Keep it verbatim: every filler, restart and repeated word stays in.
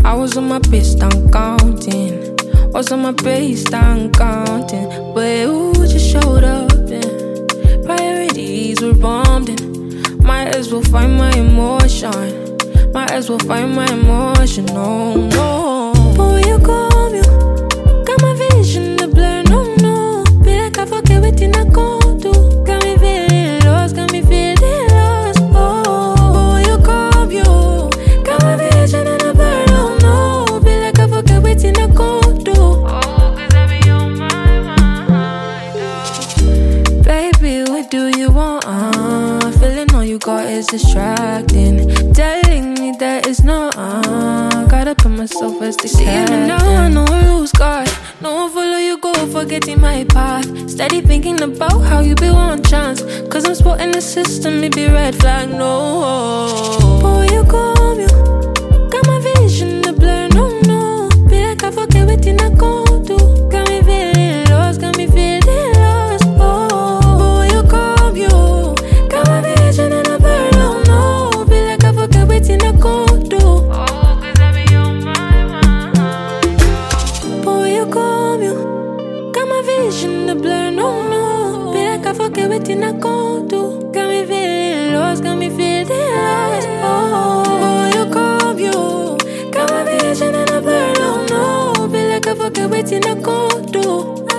I was on my pissed, I'm counting. Was on my pissed, I'm counting. But you just showed up and priorities were bombed in. Might as well find my emotion. Might as well find my emotion, no, no. But when you come, you got my vision to blur, no, no. Be like I forget what I can't do. Got me feeling lost, got me feeling lost, oh. But when you come, you got my vision to blur, no, no. Be like I forget what I can't do. Oh, cause I be on my mind, oh. Baby, what do you want? Uh, feeling all you got is distracting. Telling me that it's not, uh, gotta put myself as the captain. See me now, I know I lose God. No one follow you, go forgetting my path. Steady thinking about how you be one chance. Cause I'm spotting the system, it be red flag, no. But when you come, you got my vision to blur, no, no. Be like I forget what I can't do. Got me feeling lost, got me feeling lost, oh. But when you come, you got my vision to blur, no, no. Be like I forget what I can't do. Oh, cause I be on my mind. But when you come, you got my vision to blur, no, no. Be like I forget what I can't do. Got me feeling lost, got me feeling lost, oh. But when you come, you got my vision to blur, no, no. Be like I forget what I can't do.